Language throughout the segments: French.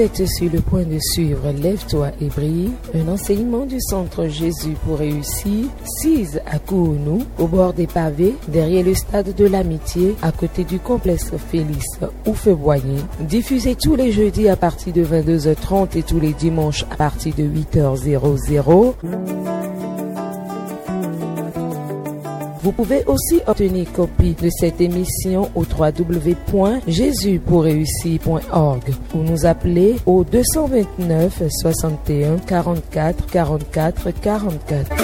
êtes sur le point de suivre Lève-toi et brille, un enseignement du Centre Jésus pour réussir, 6 à Kounou, au bord des pavés, derrière le stade de l'Amitié, à côté du complexe Félix Houphouët-Boigny, diffusé tous les jeudis à partir de 22h30 et tous les dimanches à partir de 8h00. Vous pouvez aussi obtenir copie de cette émission au www.jesuspourréussir.org ou nous appeler au 229 61 44 44 44.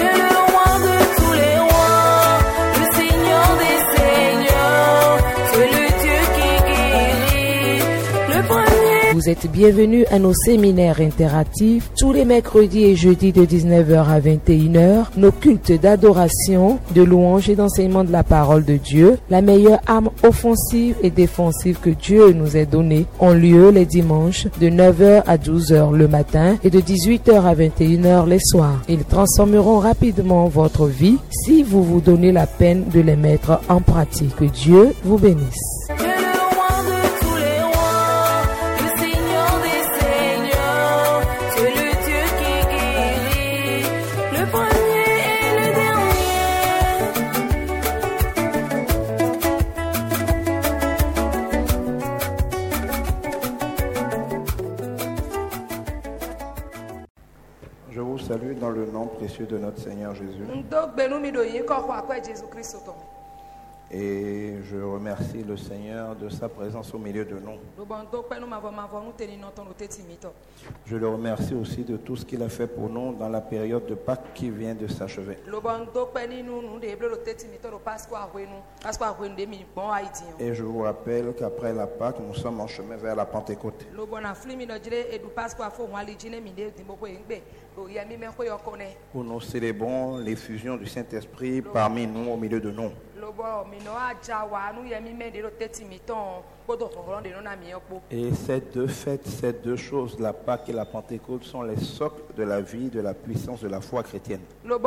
Vous êtes bienvenus à nos séminaires interactifs tous les mercredis et jeudis de 19h à 21h, nos cultes d'adoration, de louange et d'enseignement de la parole de Dieu, la meilleure arme offensive et défensive que Dieu nous ait donnée, ont lieu les dimanches de 9h à 12h le matin et de 18h à 21h les soirs. Ils transformeront rapidement votre vie si vous vous donnez la peine de les mettre en pratique. Que Dieu vous bénisse. Je vous salue dans le nom précieux de notre Seigneur Jésus. Et je remercie le Seigneur de sa présence au milieu de nous. Je le remercie aussi de tout ce qu'il a fait pour nous dans la période de Pâques qui vient de s'achever. Et je vous rappelle qu'après la Pâques, nous sommes en chemin vers la Pentecôte. Où nous célébrons l'effusion du Saint-Esprit parmi nous, au milieu de nous. Et ces deux fêtes, ces deux choses, la Pâque et la Pentecôte, sont les socles de la vie, de la puissance de la foi chrétienne.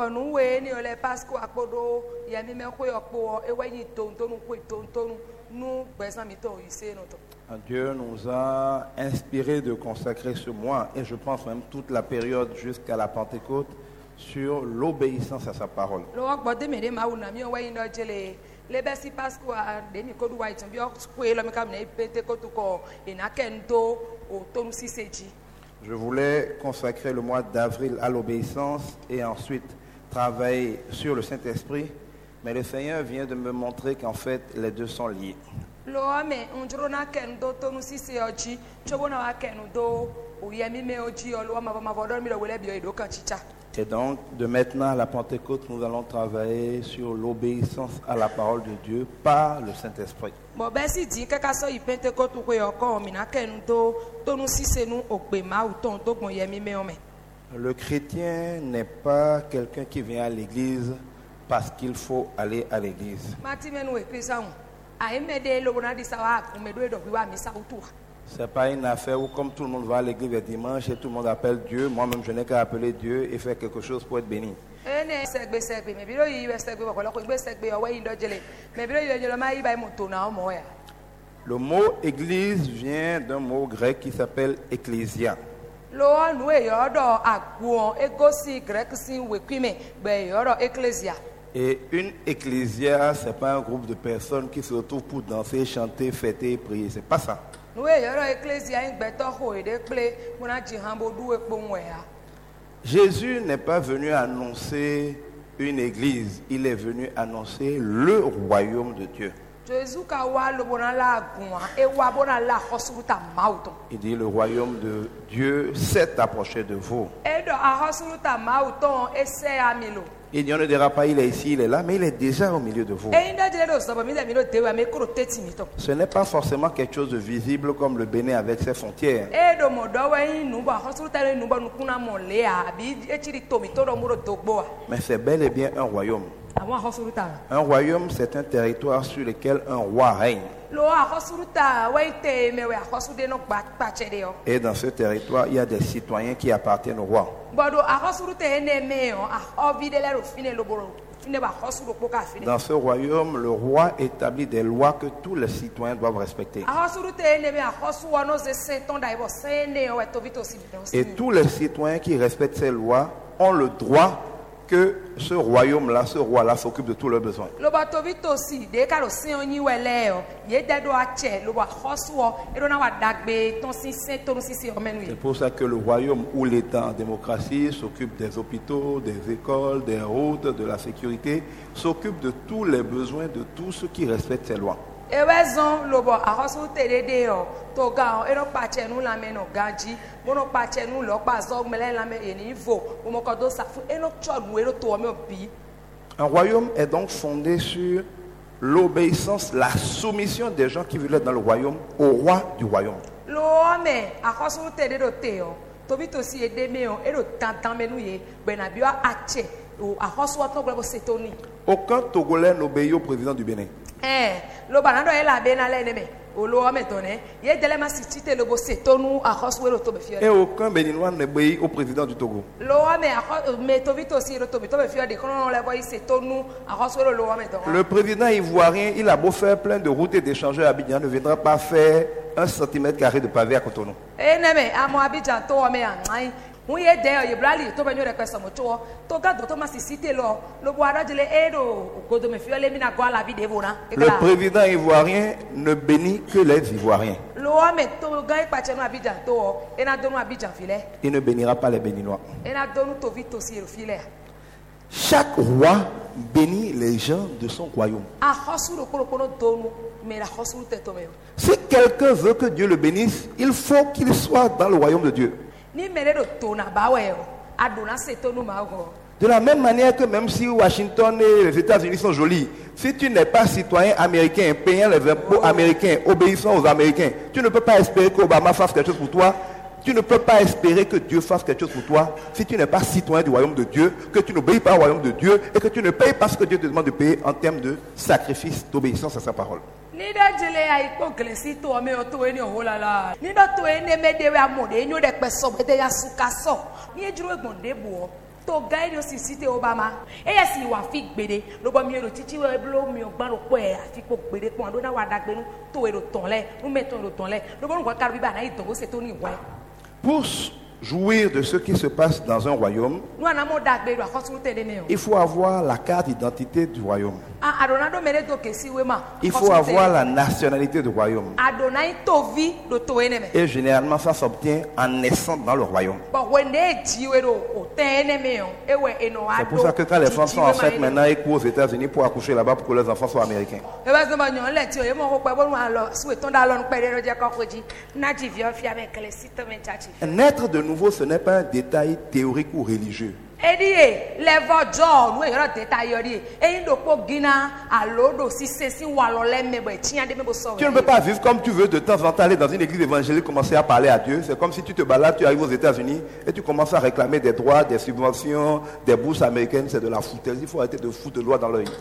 Dieu nous a inspiré de consacrer ce mois, et je pense même toute la période jusqu'à la Pentecôte, sur l'obéissance à sa parole. Je voulais consacrer le mois d'avril à l'obéissance et ensuite travailler sur le Saint-Esprit, mais le Seigneur vient de me montrer qu'en fait les deux sont liés. Et donc, de maintenant à la Pentecôte, nous allons travailler sur l'obéissance à la parole de Dieu par le Saint-Esprit. Le chrétien n'est pas quelqu'un qui vient à l'église parce qu'il faut aller à l'église. C'est pas une affaire où comme tout le monde va à l'église le dimanche et tout le monde appelle Dieu, moi-même je n'ai qu'à appeler Dieu et faire quelque chose pour être béni. Le mot église vient d'un mot grec qui s'appelle ecclésia. Et une ecclésia, c'est pas un groupe de personnes qui se retrouvent pour danser, chanter, fêter, prier. C'est pas ça. Jésus n'est pas venu annoncer une église, il est venu annoncer le royaume de Dieu. Il dit le royaume de Dieu s'est approché de vous. Il dit on ne dira pas il est ici, il est là, mais il est déjà au milieu de vous. Ce n'est pas forcément quelque chose de visible comme le Bénin avec ses frontières. Mais c'est bel et bien un royaume. Un royaume, c'est un territoire sur lequel un roi règne. Et dans ce territoire, il y a des citoyens qui appartiennent au roi. Dans ce royaume, le roi établit des lois que tous les citoyens doivent respecter. Et tous les citoyens qui respectent ces lois ont le droit que ce royaume-là, ce roi-là s'occupe de tous leurs besoins. C'est pour ça que le royaume ou l'État en démocratie s'occupe des hôpitaux, des écoles, des routes, de la sécurité, s'occupe de tous les besoins de tous ceux qui respectent ces lois. Un royaume est donc fondé sur l'obéissance, la soumission des gens qui veulent être dans le royaume au roi du royaume. Aucun Togolais n'obéit au président du Bénin. Et aucun Béninois n'obéit au président du Togo. Le président ivoirien, il a beau faire plein de routes et d'échangeurs à Abidjan, ne viendra pas faire 1 cm carré de pavé à Cotonou. Le président ivoirien ne bénit que les Ivoiriens. Il ne bénira pas les Béninois. Chaque roi bénit les gens de son royaume. Si quelqu'un veut que Dieu le bénisse, il faut qu'il soit dans le royaume de Dieu. De la même manière que même si Washington et les États-Unis sont jolis, si tu n'es pas citoyen américain, payant les impôts américains, obéissant aux Américains, tu ne peux pas espérer qu'Obama fasse quelque chose pour toi. Tu ne peux pas espérer que Dieu fasse quelque chose pour toi si tu n'es pas citoyen du royaume de Dieu, que tu n'obéis pas au royaume de Dieu et que tu ne payes pas ce que Dieu te demande de payer en termes de sacrifice, d'obéissance à sa parole. Pour jouir de ce qui se passe dans un royaume, il faut avoir la carte d'identité du royaume. Il faut avoir la nationalité du royaume. Et généralement, ça s'obtient en naissant dans le royaume. C'est pour ça que quand les femmes sont enceintes maintenant, ils courent aux États-Unis pour accoucher là-bas pour que leurs enfants soient américains. Naître de nouveau, ce n'est pas un détail théorique ou religieux. Tu ne peux pas vivre comme tu veux de temps en temps, aller dans une église évangélique, commencer à parler à Dieu. C'est comme si tu te balades, tu arrives aux États-Unis et tu commences à réclamer des droits, des subventions, des bourses américaines. C'est de la foutaise. Il faut arrêter de foutre de loi dans l'œil.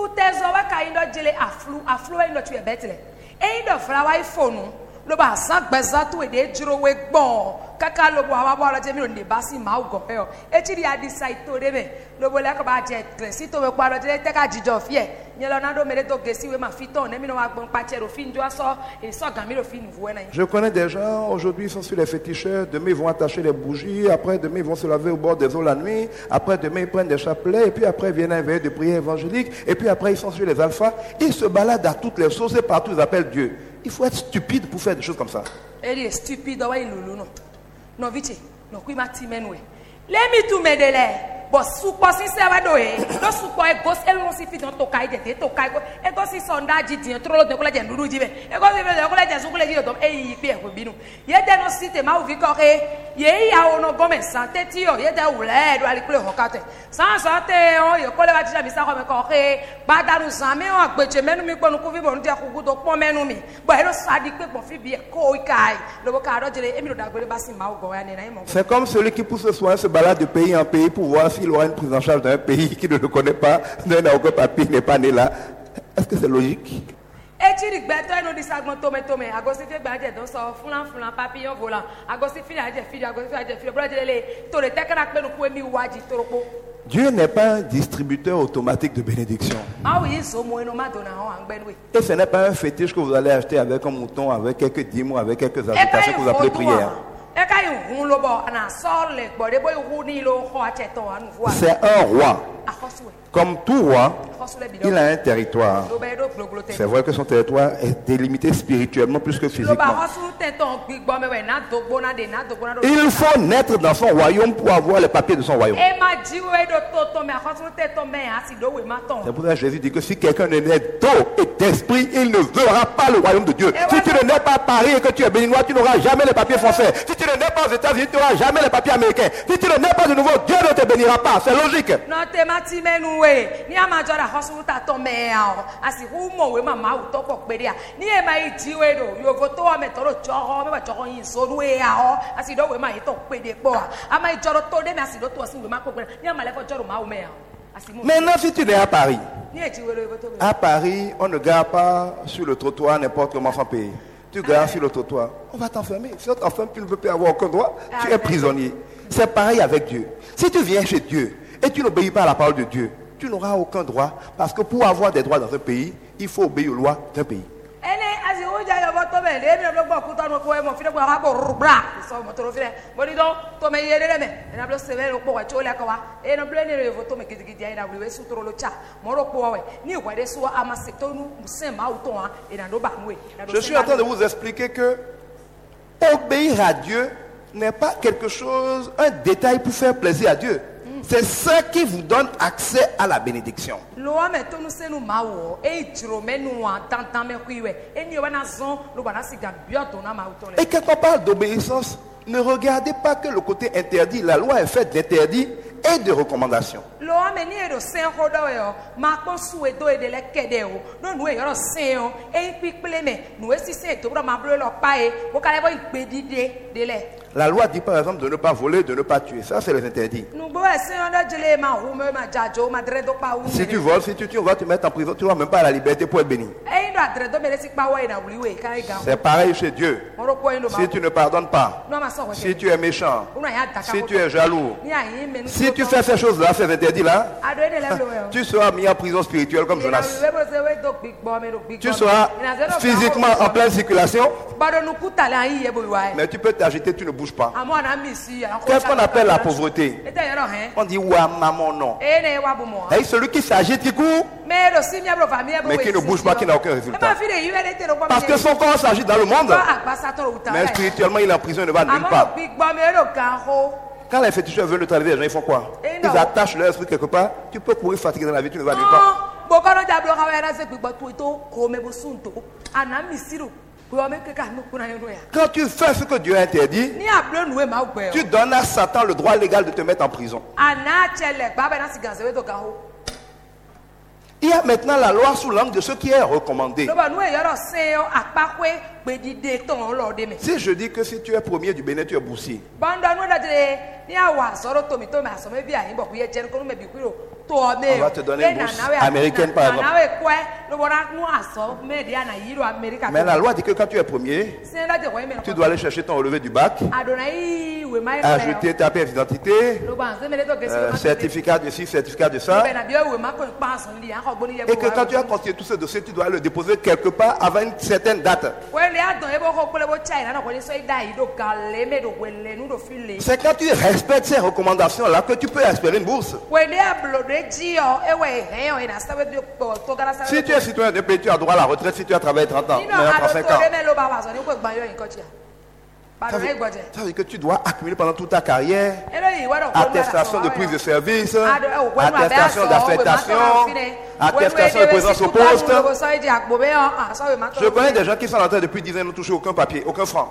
Le bas bezatu et des jurowek bon, caca le bois, le bassi maugo, et il y a des sites to deme, le bolak budget, Cresito, le quadre, take a jidofie, Yelonado Meredo Gessi, ma fiton, et no bon patcher of fin, et so gamino fin. Je connais des gens, aujourd'hui ils sont sur les féticheurs, demain ils vont attacher les bougies, après demain ils vont se laver au bord des eaux la nuit, après demain ils prennent des chapelets, et puis après ils viennent à une veille de prière évangélique, et puis après ils sont sur les alphas, ils se baladent à toutes les sauces et partout ils appellent Dieu. Il faut être stupide pour faire des choses comme ça. Elle est stupide, non, vite, non, qui m'a dit, mais let me to me de l'air. Bon, soupa si ça va doer. Le soupa est gosse, elle non si fit dans ton caille, ton caille, et gosse si sondage dit, trop de collège, nous dit, et gosse de collège, son collège, et il perd au binou. Y'a des non si t'es ma ou vicoré, y'a on a gomme santé, tio, y'a des oulets, doit aller couler au cate. Sans santé, on y a collé à déjà, mais ça va me correr, badanou, ça, mais on a péché, mais nous, nous pouvons nous dire qu'on doit pas nous, mais elle a dit que mon fils bien, quoi, le bocado de l'émile d'agréable bassin, c'est comme celui qui pousse le soin se balade de pays en pays pour voir s'il aura une prise en charge d'un pays qui ne le connaît pas, n'a aucun papier, n'est pas né là. Est-ce que c'est logique? Echiri gbeto eno disagbon tome agosi fe gbaje don so fulan papillon volant agosi fi aje brojele to le tekra pe nu ku emi waji toropo. Dieu n'est pas un distributeur automatique de bénédiction. Et ce n'est pas un fétiche que vous allez acheter avec un mouton, avec quelques dîmes, avec quelques agitations que vous appelez prière. C'est un roi. Comme tout roi, il a un territoire. C'est vrai que son territoire est délimité spirituellement plus que physiquement. Il faut naître dans son royaume pour avoir les papiers de son royaume. C'est pour ça que Jésus dit que si quelqu'un ne naît d'eau et d'esprit, il ne verra pas le royaume de Dieu. Si tu ne nais pas à Paris et que tu es béninois, tu n'auras jamais les papiers français. Si tu ne nais pas aux États-Unis, tu n'auras jamais les papiers américains. Si tu ne nais pas de nouveau, Dieu ne te bénira pas. C'est logique. Ni amajora hosuta to mea asi humo we mama utoko pedia ni e mai jiwe do yo voto ame toro joho me ba joho yin so ruwe ya ho asi do we mai to pede po ama ijoro to de me asi do to asi we ma ko pe ni amale ko joro ma o mea asi mo. Maintenant si tu es à Paris, ni e jiwe do voto à Paris, on ne gare pas sur le trottoir n'importe comment sans payer. Tu gares sur le trottoir, on va t'enfermer. Si on t'enferme, tu ne peux plus avoir aucun droit. Tu es prisonnier. C'est pareil avec Dieu. Si tu viens chez Dieu et tu n'obéis pas à la parole de Dieu, tu n'auras aucun droit, parce que pour avoir des droits dans un pays, il faut obéir aux lois d'un pays. Je suis en train de vous expliquer que obéir à Dieu n'est pas quelque chose, un détail pour faire plaisir à Dieu. C'est ça qui vous donne accès à la bénédiction. Et quand on parle d'obéissance, ne regardez pas que le côté interdit. La loi est faite d'interdit et de recommandations. La loi dit par exemple de ne pas voler, de ne pas tuer. Ça, c'est les interdits. Si tu voles, si tu tues, on va te mettre en prison. Tu n'auras même pas la liberté pour être béni. C'est pareil chez Dieu. Si tu ne pardonnes pas, si tu es méchant, si tu es jaloux, si tu fais ces choses-là, ces interdits-là, tu seras mis en prison spirituelle comme Jonas. Tu seras physiquement en pleine circulation, mais tu peux t'agiter, tu ne bouges pas. Qu'est-ce qu'on appelle la pauvreté? On dit ouah maman non. Et celui qui s'agite, qui court, mais qui ne bouge pas, qui n'a aucun résultat. Parce que son corps s'agite dans le monde, mais spirituellement il est en prison, il ne va nulle part. Quand les féticheurs veulent neutraliser les gens, ils font quoi? Ils attachent leur esprit quelque part. Tu peux courir fatigué dans la vie, tu ne vas nulle part. Quand tu fais ce que Dieu a interdit, tu donnes à Satan le droit légal de te mettre en prison. Il y a maintenant la loi sous l'angle de ce qui est recommandé. Si je dis que si tu es premier du Bénin, tu es boursier. On va te donner une bourse américaine par exemple. Mais la loi dit que quand tu es premier, tu dois aller chercher ton relevé du bac, ajouter ta pièce d'identité, certificat de ci, certificat de ça. Et que quand tu as constitué tout ce dossier, tu dois le déposer quelque part avant une certaine date. C'est quand tu respectes ces recommandations-là que tu peux espérer une bourse. Si tu es citoyen d'un pays, tu as droit à la retraite si tu as travaillé 30 ans, 35 ans. Ça veut dire que tu dois accumuler pendant toute ta carrière attestation de prise de service, attestation d'affectation, attestation de présence au poste. Je connais des gens qui sont en train depuis 10 ans et n'ont touché aucun papier, aucun franc.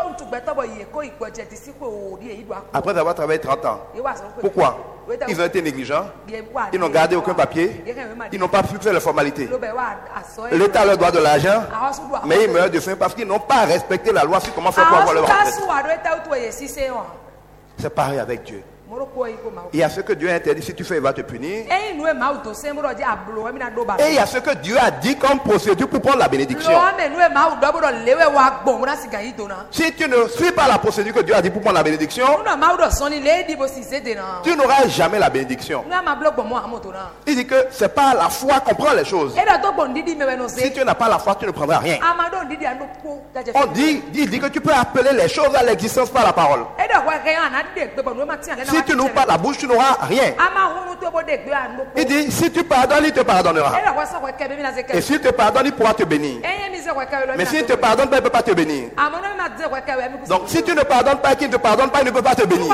Après avoir travaillé 30 ans. Pourquoi? Ils ont été négligents. Ils n'ont gardé aucun papier. Ils n'ont pas pu faire les formalités. L'État leur doit de l'argent, mais ils meurent de faim parce qu'ils n'ont pas respecté la loi sur comment faire pour avoir leur retraite. C'est pareil avec Dieu. Il y a ce que Dieu a interdit, si tu fais, il va te punir. Eyi nu e mawu do se mbro di ablo e mi na do ba. Et il y a ce que Dieu a dit comme procédure pour prendre la bénédiction. Lo ame nu e mawu do bro lewe wa gbo na siga yi do na. Si tu ne suis pas la procédure que Dieu a dit pour prendre la bénédiction, Nu mawu do so ni le di bo si se de na. tu n'auras jamais la bénédiction. Nu ma blo gbo mo amoto na. Il dit que c'est pas la foi qu'on prend les choses. E da to gbo ndidi me we no Si se. tu n'as pas la foi, tu ne prendras rien. Amado ndidi anu po gaje. On dit, il dit que tu peux appeler les choses à l'existence par la parole. E da wa ke ana de gbe bo nu ma ti ale na. Si tu n'ouvres pas la bouche, tu n'auras rien. Ama hunu to bo de gbe anu po. Il dit, si tu pardonnes, il te pardonnera. E da wa so ko ke be mi na se ke. Et s'il te pardonne, il pourra te bénir. Enye mi se ko ke lo. Mais s'il ne te pardonne pas, il ne peut pas te bénir. Amono ma de ko ke we mi ku. Donc si tu ne pardonnes pas, qu'il ne te pardonne pas, il ne peut pas te bénir.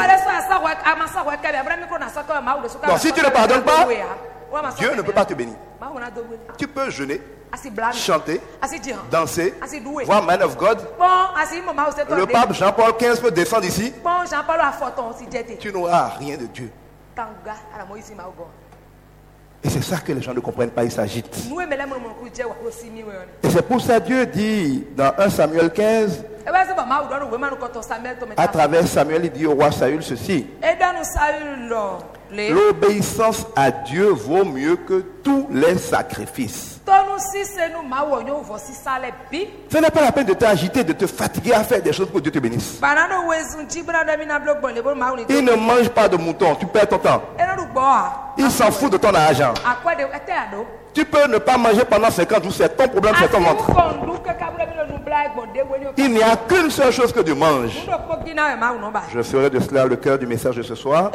Donc si tu ne pardonnes pas, Dieu ne peut pas te bénir. Tu peux jeûner, chanter, danser, voir Man of God. Le pape Jean-Paul XV peut descendre ici. Tu n'auras rien de Dieu. Et c'est ça que les gens ne comprennent pas, ils s'agitent. Et c'est pour ça que Dieu dit dans 1 Samuel 15, à travers Samuel, il dit au roi Saül ceci: l'obéissance à Dieu vaut mieux que tous les sacrifices. Ce n'est pas la peine de t'agiter, de te fatiguer à faire des choses pour que Dieu te bénisse. Il ne mange pas de mouton, tu perds ton temps. Il s'en fout de ton argent. Tu peux ne pas manger pendant 50 jours, c'est ton problème, c'est ton ventre. Il n'y a qu'une seule chose que Dieu mange. Je ferai de cela le cœur du message de ce soir.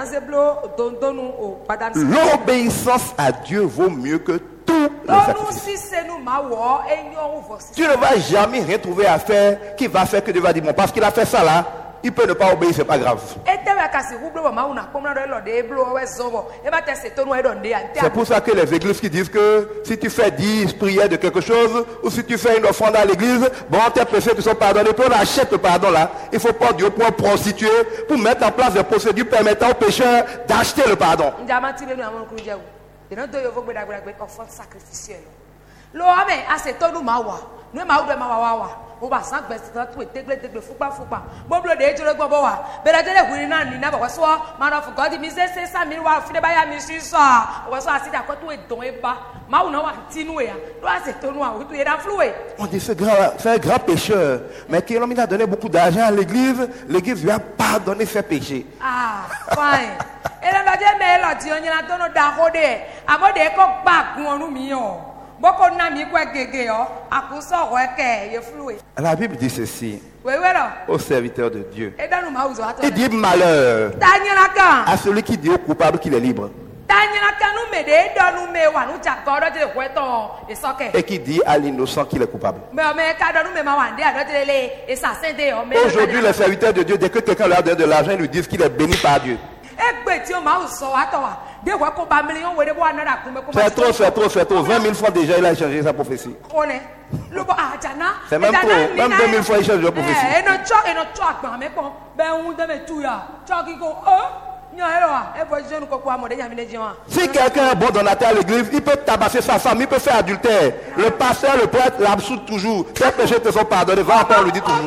L'obéissance à Dieu vaut mieux que tous les sacrifices. Tu ne vas jamais rien trouver à faire qui va faire que Dieu va dire bon, parce qu'il a fait ça là, il peut ne pas obéir, c'est pas grave. C'est pour ça que les églises qui disent que si tu fais 10 prières de quelque chose, ou si tu fais une offrande à l'église, bon, tes péchés te sont pardonnés, puis on achète le pardon là. Il faut pas Dieu pour prostituer, pour mettre en place des procédures permettant aux pécheurs d'acheter le pardon. On dit c'est un grand pécheur, mais qui a donné beaucoup d'argent à l'église, l'église lui a pardonné ses péchés. Ah, fine. Et là, il y a La Bible dit ceci aux serviteurs de Dieu. Il dit malheur à celui qui dit au coupable qu'il est libre. Et qui dit à l'innocent qu'il est coupable. Aujourd'hui, les serviteurs de Dieu, dès que quelqu'un leur donne de l'argent, ils lui disent qu'il est béni par Dieu. C'est trop, c'est trop, c'est trop. 20 000 fois déjà, il a changé sa prophétie. C'est même trop. Même 2 000 fois, il change de prophétie. Si quelqu'un est bon donateur à l'église, il peut tabasser sa femme, il peut faire adultère. Le pasteur, le prêtre l'absout toujours. Ses péchés te sont pardonnés. Va encore lui dire toujours.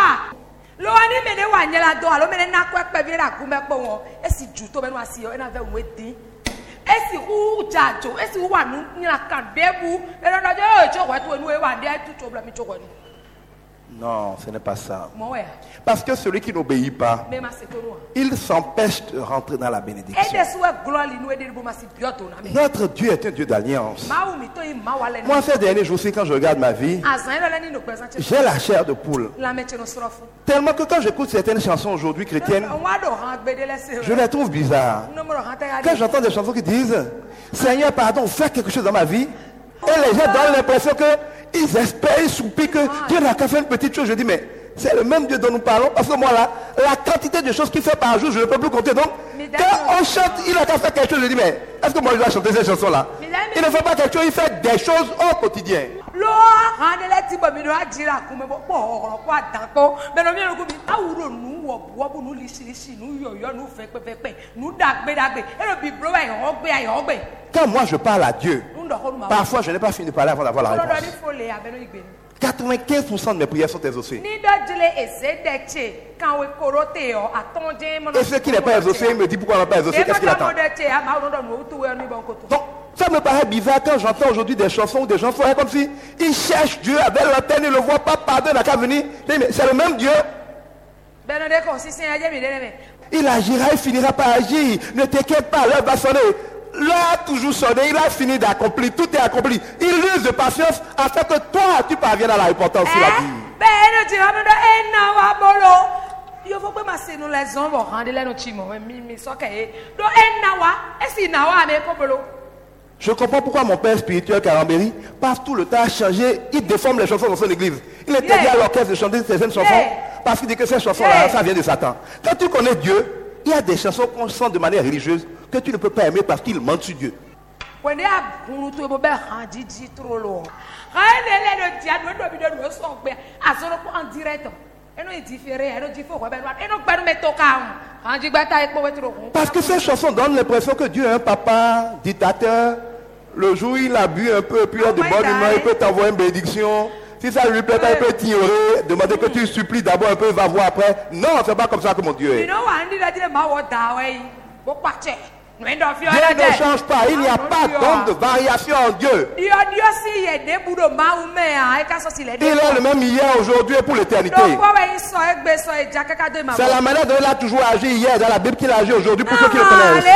Non, ce n'est pas ça. Parce que celui qui n'obéit pas, il s'empêche de rentrer dans la bénédiction. Notre Dieu est un Dieu d'alliance. Moi, ces derniers jours-ci, quand je regarde ma vie, j'ai la chair de poule. Tellement que quand j'écoute certaines chansons aujourd'hui chrétiennes, je les trouve bizarres. Quand j'entends des chansons qui disent « Seigneur, pardon, fais quelque chose dans ma vie », et les gens donnent l'impression qu'ils espèrent, ils soupirent que Dieu n'a qu'à faire une petite chose. Je dis, mais c'est le même Dieu dont nous parlons. Parce que moi là, la quantité de choses qu'il fait par jour, je ne peux plus compter. Donc, quand on chante, il n'a qu'à faire quelque chose. Je dis, mais est-ce que moi je dois chanter ces chansons-là? Il ne fait pas quelque chose, il fait des choses au quotidien. Quand moi je parle à Dieu, parfois je n'ai pas fini de parler avant d'avoir la réponse. 95% de mes prières sont exaucées. Et ce qui n'est pas exaucé, il me dit pourquoi on n'a pas exaucé, qu'est-ce qu'il attend? Donc, ça me paraît bizarre quand j'entends aujourd'hui des chansons où des gens font comme si ils cherchent Dieu avec l'antenne, ils ne le voient pas, pardon, il n'a qu'à venir. Mais c'est le même Dieu. Il agira, il finira par agir. Ne t'inquiète pas, l'heure va sonner. L'heure a toujours sonné, il a fini d'accomplir, tout est accompli. Il use de patience afin que toi, tu parviennes à la repentance, il a dit. Je comprends pourquoi mon père spirituel Karambéry passe tout le temps à changer, il déforme les chansons dans son église. Il interdit à l'orchestre de chanter certaines chansons parce qu'il dit que ces chansons-là, ça vient de Satan. Quand tu connais Dieu, il y a des chansons qu'on chante de manière religieuse que tu ne peux pas aimer parce qu'il ment sur Dieu. Parce que ces chansons donnent l'impression que Dieu est un papa dictateur. Le jour où il a bu un peu, puis il a de bonne humeur, il peut t'envoyer une bénédiction. Si ça lui plaît pas, il peut t'ignorer, demander que tu supplies d'abord un peu, il va voir après. Non, c'est pas comme ça que mon Dieu est. Dieu ne change pas, il n'y a pas donc de variation en Dieu. Il est le même hier, aujourd'hui et pour l'éternité. C'est la manière dont il a toujours agi hier dans la Bible qu'il a agi aujourd'hui pour ceux qui le connaissent.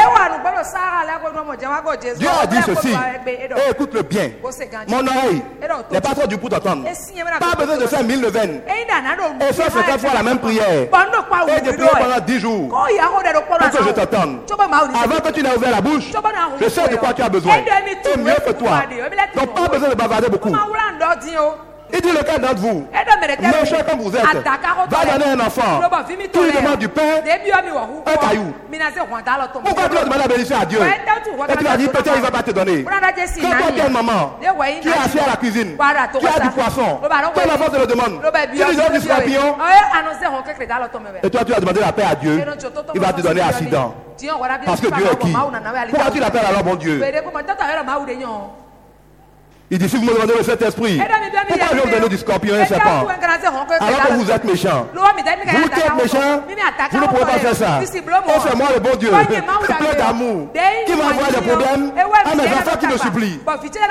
Dieu a dit ceci, et écoute-le bien, mon oreille n'est pas trop du pour t'entendre. Pas besoin de faire 1000 neuvaines et faire 50 fois la même prière et de prier pendant 10 jours pour que je t'entende. Avant que tu n'aies ouvert la bouche, je sais de quoi tu as besoin et mieux que toi. Donc pas besoin de bavarder beaucoup. Il dit lequel d'entre vous, méchant comme vous êtes, va donner un enfant, tu lui demandes du pain, un caillou. Pourquoi tu vas demander la bénédiction à Dieu? Et tu vas dire peut-être il ne va pas te donner. Quand toi tu es une maman, tu es assis à la cuisine, tu as du poisson, ton enfant te le demande, tu lui donnes du scorpion, et toi tu vas demander la paix à Dieu, il va te donner accident. Parce que Dieu est qui? Pourquoi tu l'appelles alors bon Dieu? Il dit si vous me demandez le Saint-Esprit, pourquoi je vais vous donner du scorpion et un serpent alors que vous êtes méchant? Vous qui êtes méchant, vous ne pouvez pas faire ça. Oh, c'est moi le bon Dieu, plein d'amour, qui m'envoie des problèmes à mes enfants qui me supplient.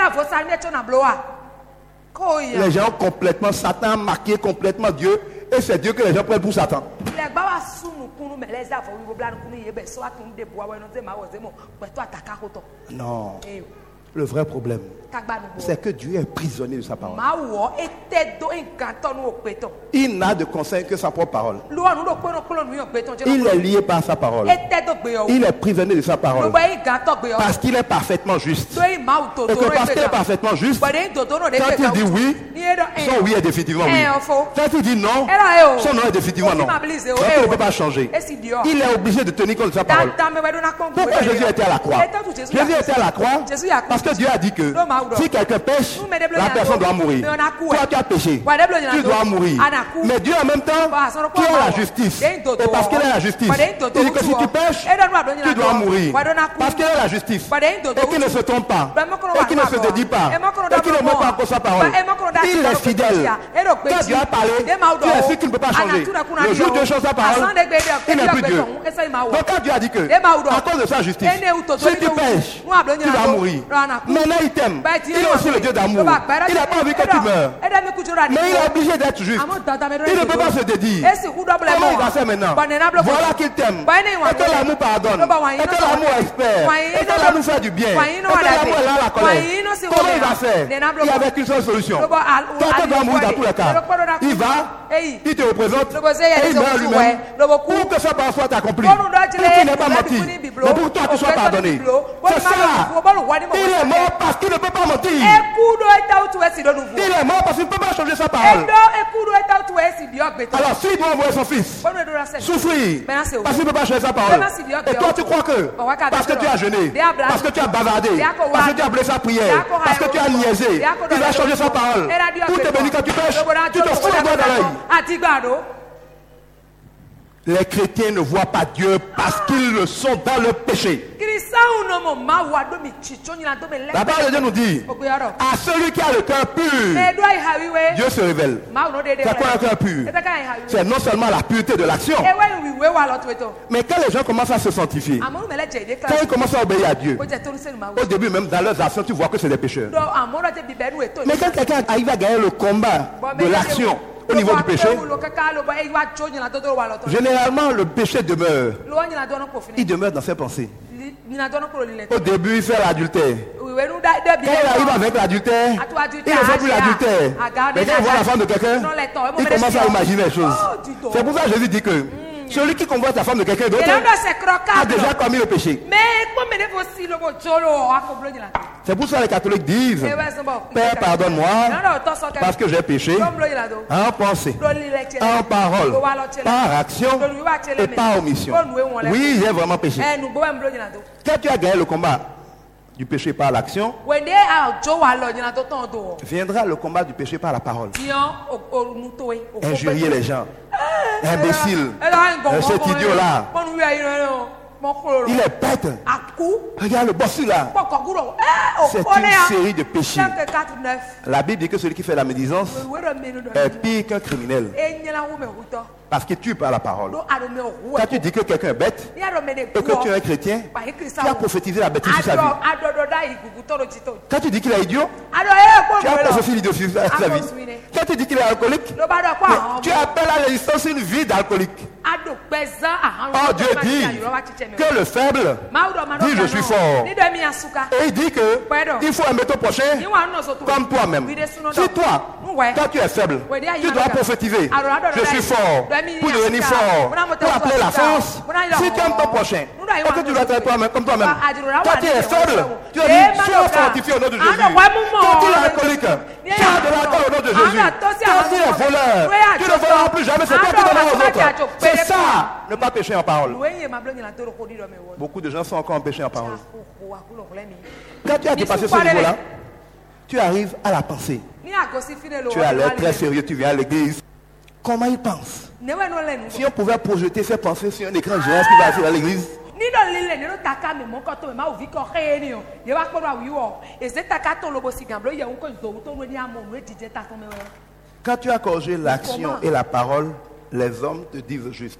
Les gens complètement Satan, marqué complètement Dieu, et c'est Dieu que les gens prennent pour Satan. Non. Le vrai problème, c'est que Dieu est prisonnier de sa parole. Il n'a de conseil que sa propre parole. Il est lié par sa parole. Il est prisonnier de sa parole. Parce qu'il est parfaitement juste. Et que parce qu'il est parfaitement juste, quand il dit oui, son oui est définitivement oui. Quand il dit non, son non est définitivement non. Donc il ne peut pas changer. Il est obligé de tenir compte de sa parole. Pourquoi Jésus était à la croix? Jésus était à la croix parce que Dieu a dit que si quelqu'un pêche, la personne doit mourir. Toi tu as péché, tu dois mourir. Mais Dieu en même temps, tu as la justice. Et parce qu'il a la justice, il dit que si tu pêches, tu dois mourir. Parce qu'il a la justice. Et qu'il ne se trompe pas. Et qu'il ne se dédie pas. Et qu'il ne met pas encore sa parole. Il est fidèle. Quand Dieu a parlé, tu es sûr qu'il ne peut pas changer. Le jour où Dieu change sa parole, il n'est plus Dieu. Donc quand Dieu a dit que, à cause de sa justice, si tu pêches, tu vas mourir. Maintenant il t'aime. Il est aussi le Dieu d'amour. Il n'a pas envie que tu meurs. Mais il est obligé d'être juste. Il ne peut pas se dédier. Comment il va faire maintenant? Voilà qu'il t'aime. Et que l'amour pardonne. Et que l'amour expert. Et que l'amour fait du bien. Et que l'amour est là à la colère. Comment il va faire? Il n'y avait qu'une seule solution. Quelqu'un doit mourir dans tous les cas. Il va, il te représente et il meurt lui-même pour que sa parole soit accomplie. Pour qu'il n'ait pas menti. Mais pour toi tu sois pardonné. C'est ça. Il est mort parce qu'il ne peut pas mentir. Il est mort parce qu'il ne peut pas changer sa parole. Alors s'il doit envoyer son fils souffrir parce qu'il ne peut pas changer sa parole, et toi tu crois que parce que tu as jeûné, parce que tu as bavardé, parce que tu as blessé sa prière, parce que tu as niaisé, il va changer sa parole pour te bénir quand tu pêches, tu te fous les doigts dans l'œil. Les chrétiens ne voient pas Dieu parce qu'ils le sont dans le péché. La parole de Dieu nous dit, à celui qui a le cœur pur, Dieu se révèle. C'est quoi un cœur pur? C'est non seulement la pureté de l'action, mais quand les gens commencent à se sanctifier, quand ils commencent à obéir à Dieu, au début même dans leurs actions, tu vois que c'est des pécheurs. Mais quand quelqu'un arrive à gagner le combat de l'action au niveau du péché, généralement le péché demeure. Il demeure dans ses pensées. Au début, il fait l'adultère. Quand il arrive avec l'adultère, il ne fait plus l'adultère. Mais quand il voit la femme de quelqu'un, il commence à imaginer les choses. C'est pour ça que Jésus dit que celui qui convoite la femme de quelqu'un d'autre a déjà commis le péché. C'est pour ça que les catholiques disent, Père, pardonne-moi parce que j'ai péché en pensée, en parole, par action et par omission. Oui, j'ai vraiment péché. Quand tu as gagné le combat du péché par l'action, viendra le combat du péché par la parole. Injurier les gens. Imbécile. Cet idiot-là. Il est bête. Regarde le bossu là. C'est une série de péchés. La Bible dit que celui qui fait la médisance est pire qu'un criminel. Parce qu'il tue par la parole. Quand tu dis que quelqu'un est bête et que tu es un chrétien, tu as prophétisé la bêtise sur sa vie. Quand tu dis qu'il est idiot, tu as prophétisé l'idiotie sur sa vie. Quand tu dis qu'il est alcoolique, tu appelles à l'existence une vie d'alcoolique. Oh, Dieu dit que le faible dit je suis fort. Et il dit que il faut aimer ton prochain comme toi-même. Si toi, quand tu es faible, tu dois prophétiser je suis fort pour devenir fort, pour appeler la force. Si tu aimes ton prochain, est-ce que tu dois être toi-même comme toi-même? Quand tu es faible, tu dois dire sois fortifié au nom de Jésus. Quand tu es alcoolique, tu as de l'alcool au nom de Jésus. Quand tu es voleur, tu ne voleras plus jamais, c'est toi qui donneras aux autres. C'est ça, ne pas pécher en parole. Beaucoup de gens sont encore en péché en parole. Quand tu as dépassé ce niveau-là, tu arrives à la pensée. Tu as l'air très sérieux, tu viens à l'église. Comment il pense? Si on pouvait projeter ses pensées sur un écran géant, ce qui va arriver à l'église. Quand tu as corrigé l'action et la parole, les hommes te disent juste.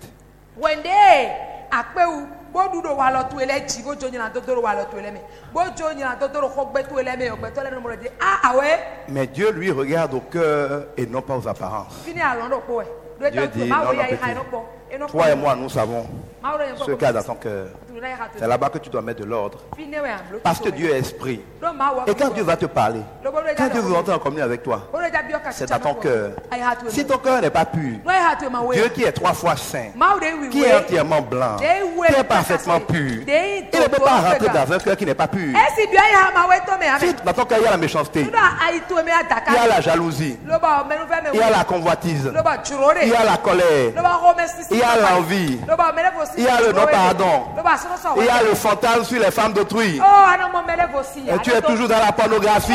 Mais Dieu lui regarde au cœur et non pas aux apparences. Dieu dit, non, non, toi et moi, nous savons ce qu'il y a dans ton cœur. C'est là-bas que tu dois mettre de l'ordre. Parce que Dieu est esprit. Et quand Dieu va te parler, quand Dieu veut entrer en communion avec toi, c'est dans ton cœur. Si ton cœur n'est pas pur, Dieu qui est 3 fois saint, qui est entièrement blanc, qui est parfaitement pur, il ne peut pas rentrer dans un cœur qui n'est pas pur. Si dans ton cœur il y a la méchanceté, il y a la jalousie, il y a la convoitise, il y a la colère, il y a l'envie, il y a le non-pardon, il y a le fantasme sur les femmes d'autrui. Et tu es toujours dans la pornographie.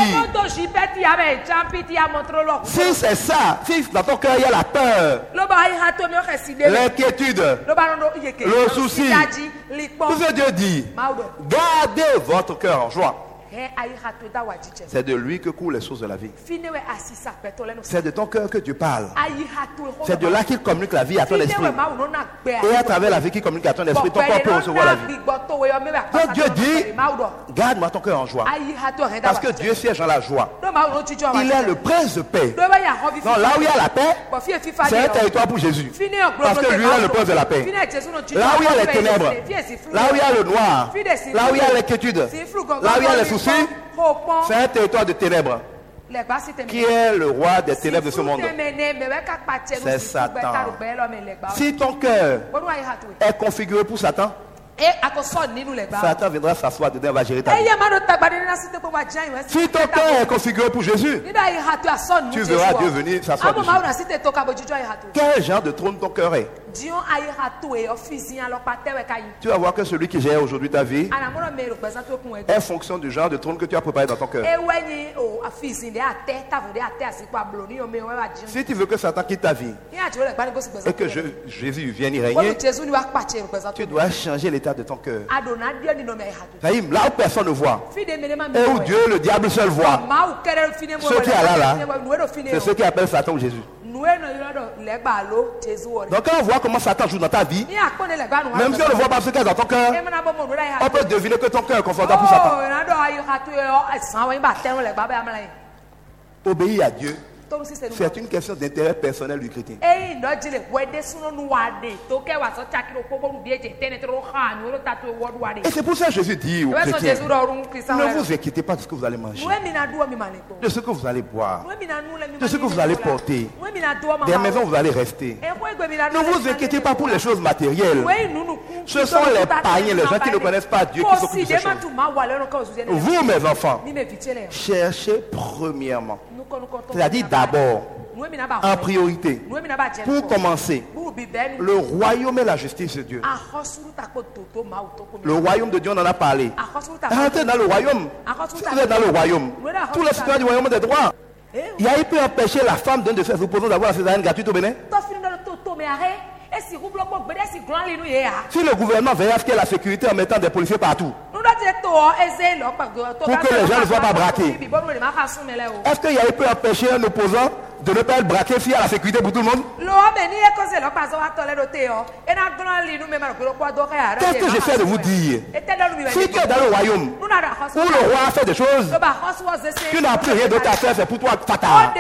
Si c'est ça, si dans ton cœur il y a la peur, l'inquiétude, le souci, tout ce que Dieu dit, gardez votre cœur en joie. C'est de lui que coulent les sources de la vie. C'est de ton cœur que Dieu parle. C'est de là qu'il communique la vie à ton esprit. Et à travers la vie qu'il communique à ton esprit, ton corps peut recevoir la vie. Donc Dieu dit, garde-moi ton cœur en joie. Parce que Dieu siège dans la joie. Il est le prince de paix. Donc là où il y a la paix, c'est un territoire pour Jésus. Parce que lui est le prince de la paix. Là où il y a les ténèbres, là où il y a le noir, là où il y a l'inquiétude, là où il y a les soucis, c'est un territoire de ténèbres. Qui est le roi des ténèbres de ce monde? C'est Satan. Si ton cœur est configuré pour Satan, Satan viendra s'asseoir dedans et va gérer ta vie. Si ton cœur est configuré pour Jésus, tu verras Dieu venir s'asseoir dessus. Quel genre de trône ton cœur est? Tu vas voir que celui qui gère aujourd'hui ta vie est fonction du genre de trône que tu as préparé dans ton cœur. Si tu veux que Satan quitte ta vie et que Jésus vienne y régner, tu dois changer les l'état de ton cœur. adona dio ni no me hatu C'est-à-dire, là où personne ne voit, fide mele ma et où Dieu, le diable seul voit, ma u kere fine mo Ceux qui sont là, nuero fine c'est ceux qui appellent Satan ou Jésus. nueno yodo legba lo jesu ore Donc quand on voit comment Satan joue dans ta vie, ni akone legba nu même si on ne voit pas ce qu'il y a dans ton cœur, e mana bo mo nuera on ya peut deviner que ton cœur est confortable pour Satan. oh na do ayo hatu yo esan wa ba ten legba ba amala Obéir à Dieu, to si se nu c'est une question d'intérêt personnel du chrétien. eyi ndo jile wede suno nu wade to ke wa so chakiro ko bo nu bieje tene tro ha nu ro tatu e wodu wade Et c'est pour ça que Jésus dit aux we so chrétiens, jesu ro run krisan ne vous inquiétez pas de ce que vous allez manger, we mi na duo mi maneko de ce que vous allez boire, we mi na nu le mi de ce que vous allez porter, we mi na duo ma des maisons où vous allez rester. e ko egbe mi na Ne vous inquiétez pas pour les choses matérielles. we nunu Ce sont les païens, les gens qui ne connaissent pas Dieu qui s'occupent de ces choses. Vous, mes enfants, cherchez premièrement, c'est-à-dire d'abord, en priorité, pour commencer, le royaume et la justice de Dieu. Le royaume de Dieu, on en a parlé. Rentrez dans le royaume. Si vous êtes dans le royaume, tous les citoyens du royaume ont des droits. Il a pu empêcher la femme d'un de ses opposants d'avoir la césarienne gratuite au Bénin. Si le gouvernement veille à ce qu'il y ait la sécurité en mettant des policiers partout, pour que les gens ne soient pas braqués, est-ce qu'il y a pu empêcher un opposant de ne pas être braqué s'il y a la sécurité pour tout le monde? Qu'est-ce que j'essaie de vous dire? Si tu es dans le royaume où le roi a fait des choses, tu n'as plus rien d'autre à faire, c'est pour toi fatal.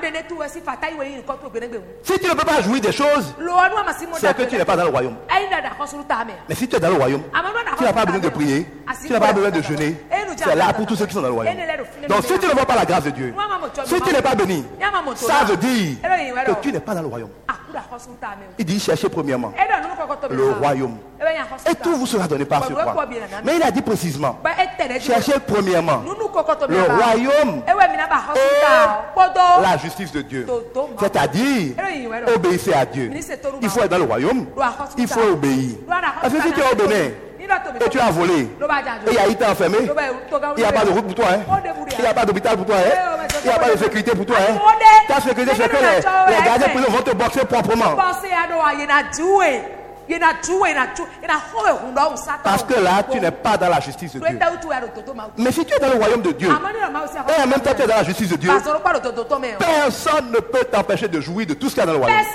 Si tu ne peux pas jouir des choses, c'est que tu n'es pas dans le royaume. Mais si tu es dans le royaume, tu n'as pas besoin de prier, tu n'as pas besoin de jeûner. C'est là pour tous ceux qui sont dans le royaume. Donc si tu ne vois pas la grâce de Dieu, si tu n'es pas béni, ça veut dire que tu n'es pas dans le royaume. Il dit cherchez premièrement le royaume. Et tout vous sera donné par ce point. Mais il a dit précisément, cherchez premièrement le royaume et la justice de Dieu. C'est-à-dire, obéissez à Dieu. Il faut être dans le royaume, il faut obéir. Parce que si tu es au Bénin et tu as volé, et il t'a enfermé, il n'y a pas de route pour toi, hein? Il n'y a pas d'hôpital pour toi, hein? Il n'y a pas de sécurité pour toi, hein? Ta sécurité, c'est que les gardiens prison vont te boxer proprement. Parce que là, tu n'es pas dans la justice de Dieu. Mais si tu es dans le royaume de Dieu, et en même temps tu es dans la justice de Dieu, personne ne peut t'empêcher de jouir de tout ce qu'il y a dans le royaume.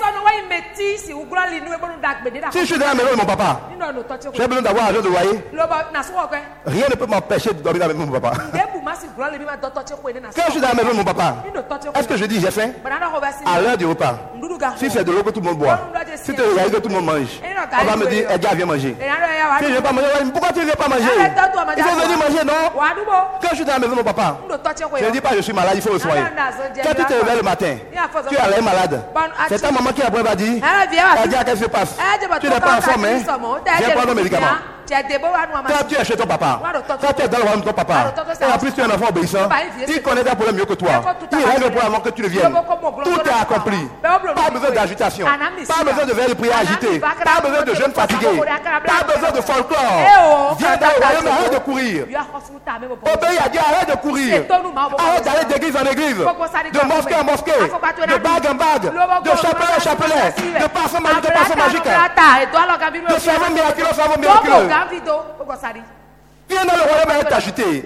Si je suis dans la maison de mon papa, j'ai besoin d'avoir argent de loyer, rien ne peut m'empêcher de dormir dans la maison de mon papa. Quand je suis dans la maison de mon papa, est-ce que je dis j'ai faim? À l'heure du repas, si c'est de l'eau que tout le monde boit, si tu regardes que tout le monde mange, on va me dire, Edgar, viens manger. Si je ne veux pas manger, pourquoi tu ne viens pas manger? Il faut venir manger, non? Quand je suis dans la maison de mon papa, je ne dis pas je suis malade, il faut me soigner. Quand tu te réveilles le matin, tu es à l'air malade. C'est ta maman qui après va dire, Edgar, qu'est-ce qui se passe? Tu n'es pas en forme, hein? Viens prendre nos médicaments. Quand tu es chez ton papa, quand tu es dans le royaume de ton papa, et en plus tu es un enfant obéissant, il connaît ta problème mieux que toi. Il règle le problème avant que tu ne viennes. Tout est accompli. Pas besoin d'agitation. Pas besoin de veille de prière agitée. Pas besoin de jeunes fatigués. Pas besoin de folklore. Viens dans le royaume, arrête de courir. Obéis à Dieu, arrête de courir. Arrête d'aller d'église en église, de mosquée en mosquée, de bague en bague, de chapelet en chapelet, de parfum magique en parfum magique, de savon miraculeux en savon miraculeux. Viens dans le royaume et arrête d'agiter.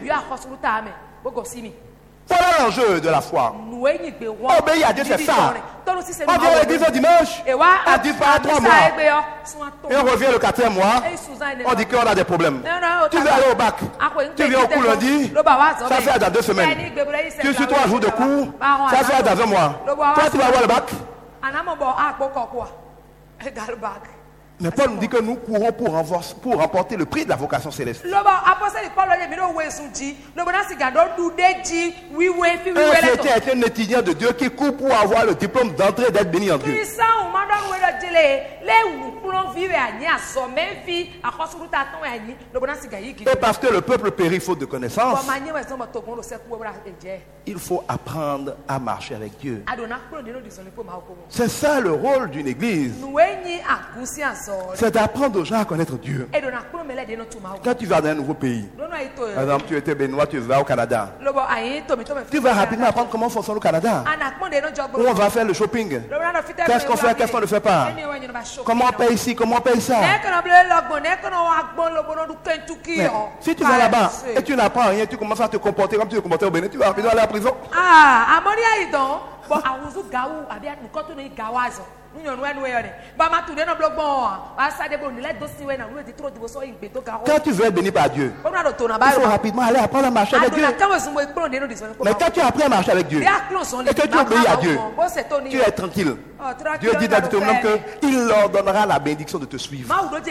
Voilà l'enjeu de la foi. Obéir à Dieu, c'est ça. On vient à l'église le dimanche, on disparaît 3 mois. Et on revient le 4e mois, on dit qu'on a des problèmes. Tu veux aller au bac, tu viens au cours lundi, ça fait dans 2 semaines. Tu suis 3 jours de cours, ça fait dans 1 mois. Toi, tu vas avoir le bac. Mais Paul nous dit que nous courons pour remporter le prix de la vocation céleste. Un chrétien est un étudiant de Dieu qui court pour avoir le diplôme d'entrée d'être béni en Dieu. Et parce que le peuple périt faute de connaissance, il faut apprendre à marcher avec Dieu. C'est ça le rôle d'une église. C'est d'apprendre aux gens à connaître Dieu. Quand tu vas dans un nouveau pays, par exemple, tu étais béninois, tu vas au Canada, Tu vas rapidement apprendre comment fonctionne le Canada. Où on va faire le shopping. Qu'est-ce qu'on fait, qu'est-ce qu'on ne fait pas. Comment on paye ici, comment on paye ça. Mais si tu vas là-bas et tu n'apprends rien, tu commences à te comporter comme tu te comportais au Bénin, tu vas rapidement aller à la prison. Quand tu veux être béni par Dieu, il faut rapidement aller apprendre à marcher avec Dieu. Mais quand tu apprends à marcher avec Dieu et que tu obéis à Dieu, tu es tranquille. Dieu dit dans Deutéronome qu'il leur donnera la bénédiction de te suivre.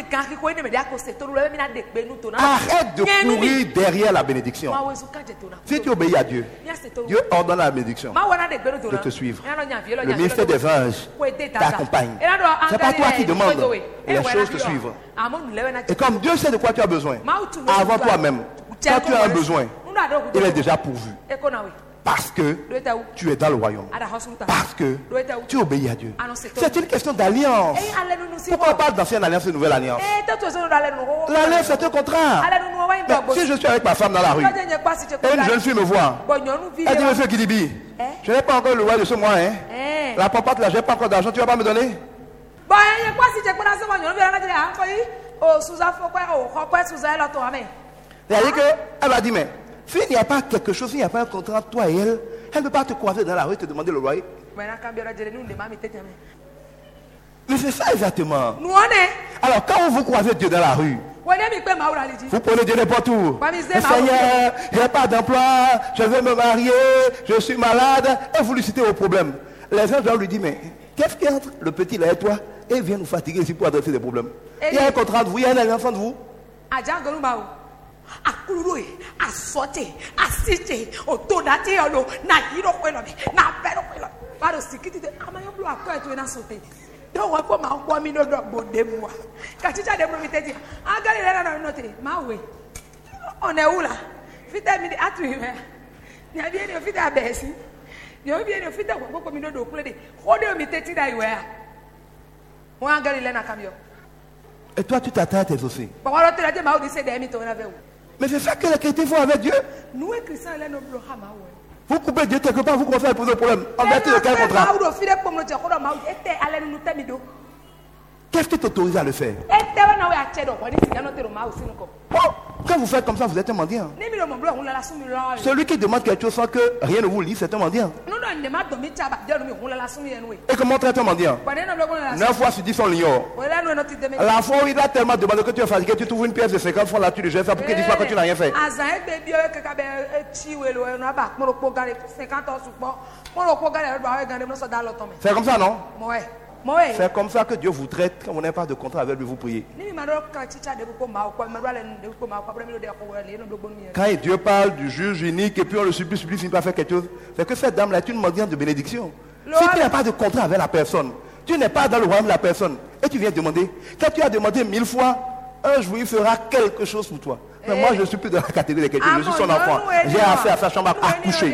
Arrête de courir derrière la bénédiction. Si tu obéis à Dieu, Dieu ordonne la bénédiction de te suivre. Le ministère des anges t'accompagne. C'est pas toi qui demandes, les choses te suivent. Et comme Dieu sait de quoi tu as besoin, avant toi-même, quand tu as un besoin, il est déjà pourvu. Parce que tu es dans le royaume. Parce que tu obéis à Dieu. C'est une question d'alliance. Pourquoi on parle d'ancienne alliance et de nouvelle alliance? L'alliance, c'est un contrat. Mais si je suis avec ma femme dans la rue, et une jeune fille me voit, elle dit, monsieur Kidibi, je n'ai pas encore le roi de ce mois. La papate là, je n'ai pas encore d'argent, tu ne vas pas me donner? C'est-à-dire qu'elle va dire, mais s'il n'y a pas quelque chose, s'il n'y a pas un contrat entre toi et elle, elle ne peut pas te croiser dans la rue et te demander le royaume. Mais c'est ça exactement. Alors quand vous croisez Dieu dans la rue, vous prenez Dieu n'importe où. Seigneur, je n'ai pas d'emploi, je veux me marier, je suis malade, et vous lui citez vos problèmes. Les gens doivent lui dire, mais qu'est-ce qu'il y a entre le petit là et toi? Et il vient nous fatiguer ici pour adresser des problèmes. Il y a un contrat de vous, il y a un enfant de vous. On est où là? Et toi tu t'attends à tes aussi. Mais c'est ça que les chrétiens font avec Dieu. Vous coupez Dieu quelque part, vous commencez à poser le problème. En vertu de quel contrat? Qu'est-ce qui t'autorise à le faire? Quand vous faites comme ça, vous êtes un mendiant. Celui qui demande quelque chose sans que rien ne vous lie, c'est un mendiant. Et comment traite un mendiant? 9 fois sur 10 on l'ignore. La fois où il a tellement demandé que tu es fatigué, tu trouves une pièce de 50 francs là, tu le jettes ça pour qu'il dise pas que tu n'as rien fait. C'est comme ça, non? C'est comme ça que Dieu vous traite quand vous n'avez pas de contrat avec lui, vous priez. Quand Dieu parle du juge unique et puis on le supplie, il ne peut pas faire quelque chose, c'est que cette dame-là est une mendiante de bénédiction. Si tu n'as pas de contrat avec la personne, tu n'es pas dans le royaume de la personne et tu viens demander, quand tu as demandé 1000 fois, un jour il fera quelque chose pour toi. Mais moi je ne suis plus dans la catégorie des chrétiens, je suis son enfant. J'ai affaire à sa chambre à coucher.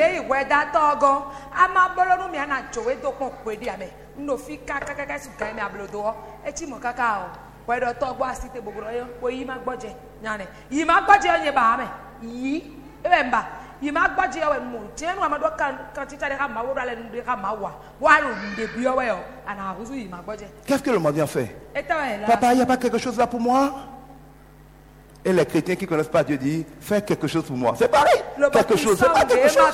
Qu'est-ce que le mendiant fait? Papa, il n'y a pas quelque chose là pour moi? Et les chrétiens qui ne connaissent pas Dieu disent, fais quelque chose pour moi. C'est pareil. Quelque chose, c'est pas quelque chose.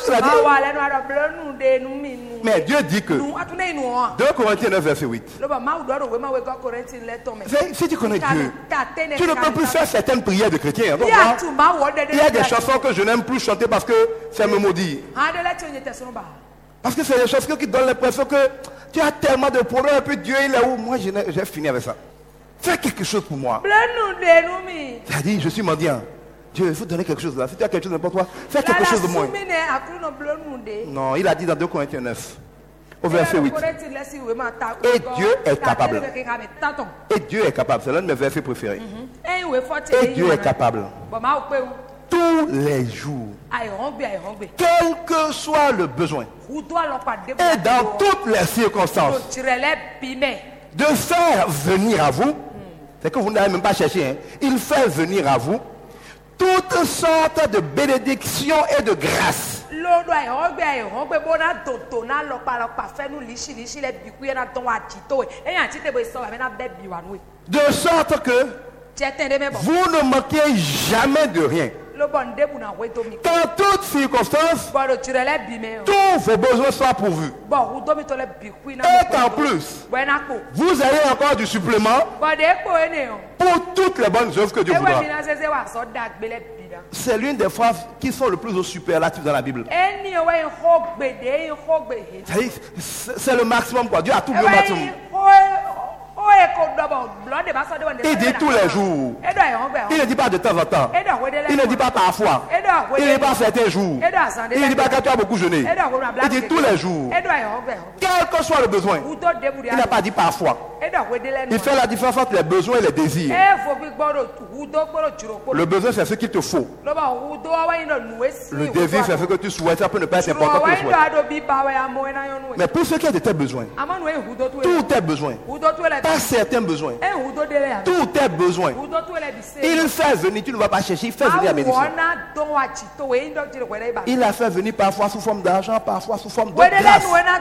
Mais Dieu dit que 2 Corinthiens 9 verset 8. Si tu connais Dieu, tu ne peux plus faire certaines prières de chrétiens. Donc, il y a des chansons que je n'aime plus chanter parce que ça me maudit. Parce que c'est des chansons qui donnent l'impression que tu as tellement de problèmes et puis Dieu il est où? Moi j'ai fini avec ça. Fais quelque chose pour moi. C'est-à-dire, je suis mendiant. Dieu, il faut donner quelque chose là. Si tu as quelque chose n'importe quoi, fais quelque chose de moi. Non, il a dit dans 2 Corinthiens 9, au verset 8. Et Dieu est capable. Et Dieu est capable. C'est l'un de mes versets préférés. Et Dieu est capable. Tous les jours, quel que soit le besoin, et dans toutes les circonstances, de faire venir à vous, c'est que vous n'avez même pas cherché, il fait venir à vous toutes sortes de bénédictions et de grâces. Lord, I hungry, bona toto na lopa fenu lishi le biku na ton atito. E yan tite bo so na baby wan we. De sorte que vous ne manquez jamais de rien. Dans toutes circonstances, tous vos besoins soient pourvus. Et en plus, vous avez encore du supplément pour toutes les bonnes œuvres que Dieu vous donne. C'est l'une des phrases qui sont le plus au superlatif dans la Bible. C'est le maximum quoi. Dieu a tout le maximum. Il dit tous les jours. Il ne dit pas de temps en temps. Il ne dit pas parfois. Il ne dit pas certains jours. Il ne dit pas quand tu as beaucoup jeûné. Il dit tous les jours. Quel que soit le besoin. Il n'a pas dit parfois. Il fait la différence entre les besoins et les désirs. Le besoin, c'est ce qu'il te faut. Le désir, c'est ce que tu souhaites. Ça peut ne pas être important que tu souhaites. Mais pour ce qui est de tes besoins, tous tes besoins, pas certains besoins, tous tes besoins, il fait venir, tu ne vas pas chercher, il fait venir à bénéficier. Il a fait venir parfois sous forme d'argent, parfois sous forme de grâce.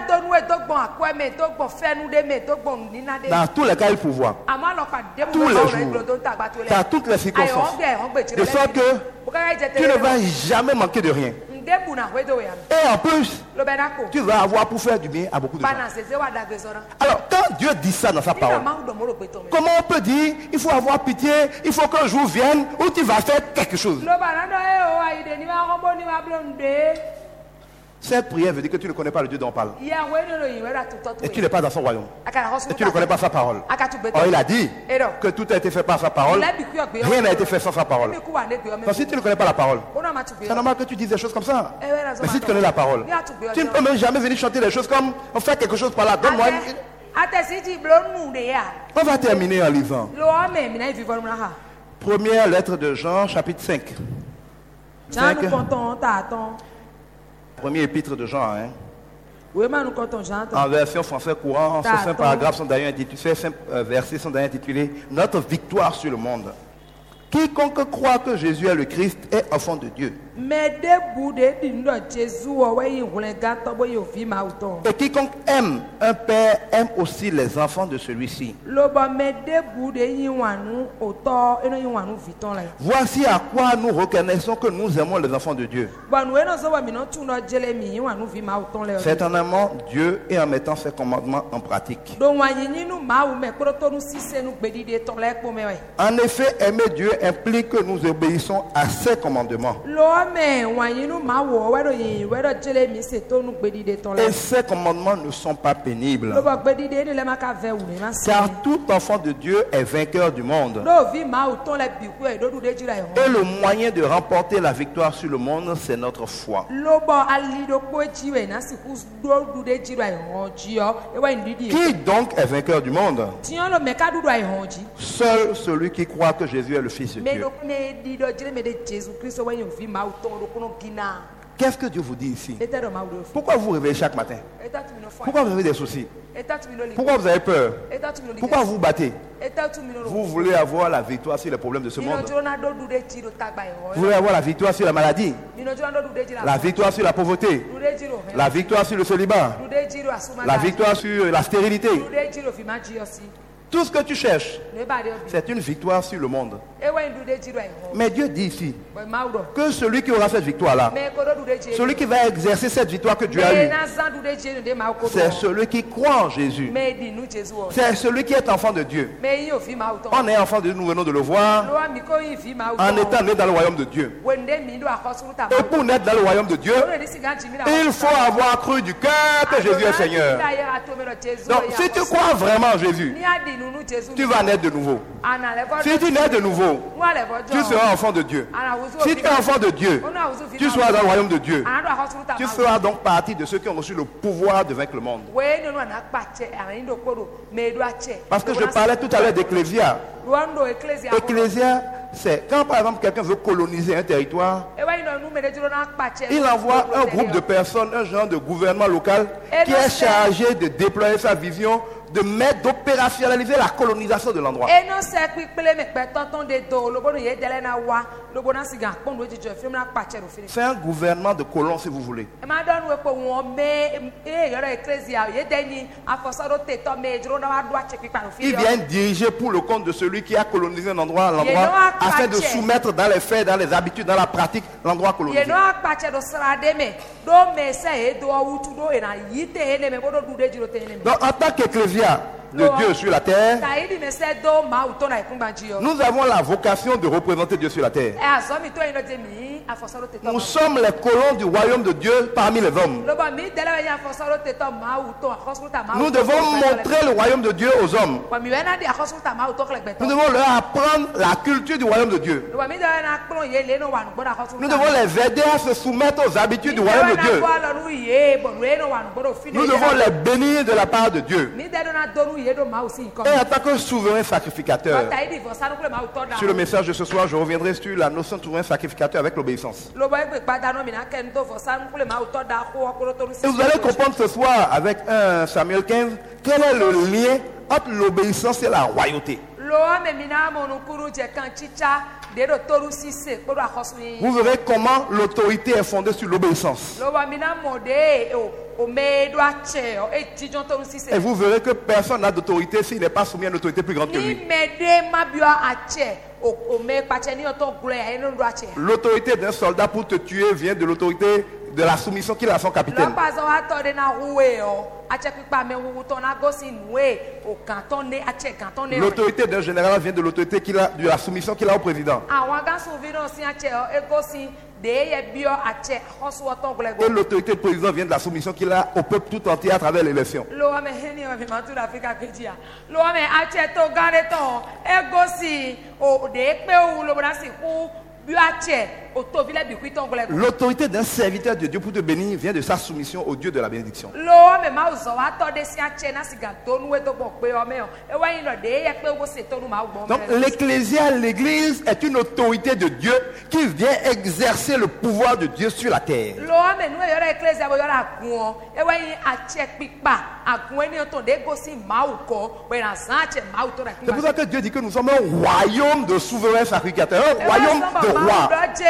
Dans tous les cas, il faut voir. Tous les jours, dans toutes les circonstances. De sorte que tu ne vas jamais manquer de rien. Et en plus, tu vas avoir pour faire du bien à beaucoup de gens. Alors, quand Dieu dit ça dans sa parole, comment on peut dire, il faut avoir pitié, il faut qu'un jour vienne où tu vas faire quelque chose? Cette prière veut dire que tu ne connais pas le Dieu dont on parle. Et tu n'es pas dans son royaume. Et tu ne connais pas sa parole. Or, il a dit que tout a été fait par sa parole. Rien n'a été fait sans sa parole. Donc, si tu ne connais pas la parole, c'est normal que tu dises des choses comme ça. Mais si tu connais la parole, tu ne peux même jamais venir chanter des choses comme on fait quelque chose par là. Donne-moi On va terminer en lisant. Première lettre de Jean, chapitre 5. Premier épître de Jean, en version français courant, ces 5 paragraphes sont d'ailleurs intitulés, ces 5 versets sont d'ailleurs intitulés Notre victoire sur le monde. Quiconque croit que Jésus est le Christ est enfant de Dieu. Et quiconque aime un père aime aussi les enfants de celui-ci. Voici à quoi nous reconnaissons que nous aimons les enfants de Dieu. C'est en aimant Dieu et en mettant ses commandements en pratique. En effet, aimer Dieu implique que nous obéissons à ses commandements. Et ces commandements ne sont pas pénibles. Car tout enfant de Dieu est vainqueur du monde. Et le moyen de remporter la victoire sur le monde, c'est notre foi. Qui donc est vainqueur du monde? Seul celui qui croit que Jésus est le Fils de Dieu. Qu'est-ce que Dieu vous dit ici? Pourquoi vous réveillez chaque matin? Pourquoi vous avez des soucis? Pourquoi vous avez peur? Pourquoi vous vous battez? Vous voulez avoir la victoire sur les problèmes de ce monde. Vous voulez avoir la victoire sur la maladie, la victoire sur la pauvreté, la victoire sur le célibat, la victoire sur la stérilité. Tout ce que tu cherches, c'est une victoire sur le monde. Mais Dieu dit ici que celui qui aura cette victoire-là, celui qui va exercer cette victoire que Dieu a eue, c'est celui qui croit en Jésus. C'est celui qui est enfant de Dieu. On est enfant de Dieu, nous venons de le voir, en étant né dans le royaume de Dieu. Et pour naître dans le royaume de Dieu, il faut avoir cru du cœur que Jésus est Seigneur. Donc si tu crois vraiment en Jésus, tu vas naître de nouveau. Si tu nais de nouveau, tu seras enfant de Dieu. Si tu es enfant de Dieu, tu seras dans le royaume de Dieu. Tu feras donc partie de ceux qui ont reçu le pouvoir de vaincre le monde. Parce que je parlais tout à l'heure d'Ecclésia. Ecclésia, c'est quand par exemple quelqu'un veut coloniser un territoire, il envoie un groupe de personnes, un genre de gouvernement local qui est chargé de déployer sa vision d'opérationnaliser la colonisation de l'endroit. Et non, c'est que les mecs t'entendent des dos, le bon est de la wa, le bon asiga, bon le dit je film la patcher au film. C'est un gouvernement de colons si vous voulez. Et madame we ko won me e yoro ecclesia ye deni afosaro te to me juro na wa do ache pipa no film. Il vient diriger pour le compte de celui qui a colonisé l'endroit afin de soumettre dans les faits, dans les habitudes, dans la pratique l'endroit colonisé. Ye no patcher do srade me do me se e do wutu do e na yite ene me bodo dude juro te ene. Donc en tant qu'ecclésia de Dieu sur la terre, nous avons la vocation de représenter Dieu sur la terre. Nous sommes les colons du royaume de Dieu parmi les hommes. Nous devons montrer le royaume de Dieu aux hommes. Nous devons leur apprendre la culture du royaume de Dieu. Nous devons les aider à se soumettre aux habitudes du royaume de Dieu. Nous devons les bénir de la part de Dieu. Et en tant que souverain sacrificateur, sur le message de ce soir, je reviendrai sur la notion de souverain sacrificateur avec l'obéissance. Et vous allez comprendre ce soir avec 1 Samuel 15 quel est le lien entre l'obéissance et la royauté. Vous verrez comment l'autorité est fondée sur l'obéissance. Et vous verrez que personne n'a d'autorité s'il n'est pas soumis à une autorité plus grande que lui. L'autorité d'un soldat pour te tuer vient de l'autorité de la soumission qu'il a à son capitaine. L'autorité d'un général vient de l'autorité qu'il a, de la soumission qu'il a au président. Et l'autorité du président vient de la soumission qu'il a au peuple tout entier à travers l'élection. L'autorité d'un serviteur de Dieu pour te bénir vient de sa soumission au Dieu de la bénédiction. Donc l'ecclésia, l'église est une autorité de Dieu qui vient exercer le pouvoir de Dieu sur la terre. C'est pour ça que Dieu dit que nous sommes un royaume de souverains sacrificateurs, un royaume de rois.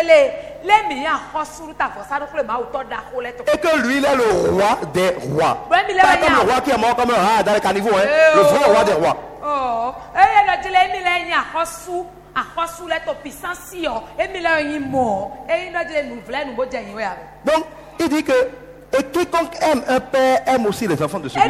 Et que lui, il est le roi des rois. Pas comme le roi qui est mort comme un rat dans les caniveaux, hein? Le vrai roi des rois. Donc, il dit que et quiconque aime un père aime aussi les enfants de celui-ci.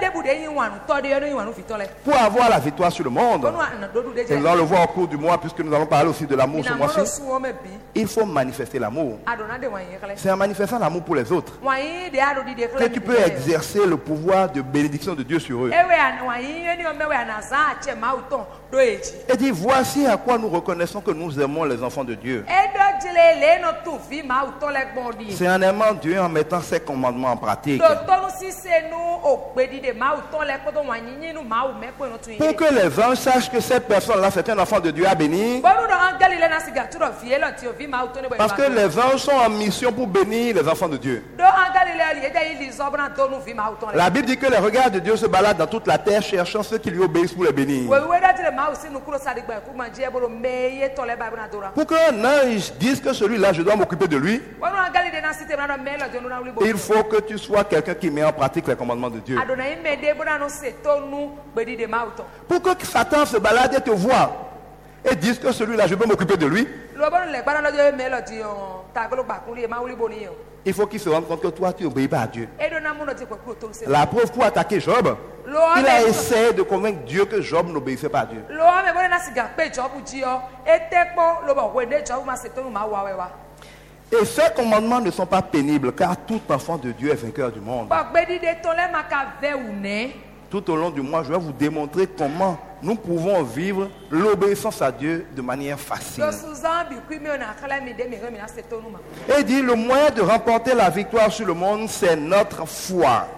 Pour avoir la victoire sur le monde, et nous allons le voir au cours du mois, puisque nous allons parler aussi de l'amour ce mois-ci, il faut manifester l'amour. C'est en manifestant l'amour pour les autres que tu peux exercer le pouvoir de bénédiction de Dieu sur eux. Et dit, voici à quoi nous reconnaissons que nous aimons les enfants de Dieu. C'est en aimant Dieu, en mettant ses commandements en pratique. Pour que les gens sachent que cette personne-là, c'est un enfant de Dieu à bénir. Parce que les anges sont en mission pour bénir les enfants de Dieu. La Bible dit que les regards de Dieu se baladent dans toute la terre, cherchant ceux qui lui obéissent pour les bénir. Pour qu'un ange dise que celui-là, je dois m'occuper de lui, il faut que tu sois quelqu'un qui met en pratique les commandements de Dieu. Pour que Satan se balade et te voie et dise que celui-là, je peux m'occuper de lui, il faut qu'il se rende compte que toi, tu n'obéis pas à Dieu. La preuve pour attaquer Job, il a essayé de convaincre Dieu que Job n'obéissait pas à Dieu. Et ces commandements ne sont pas pénibles, car tout enfant de Dieu est vainqueur du monde. Tout au long du mois, je vais vous démontrer comment nous pouvons vivre l'obéissance à Dieu de manière facile. Et dit, le moyen de remporter la victoire sur le monde, c'est notre foi.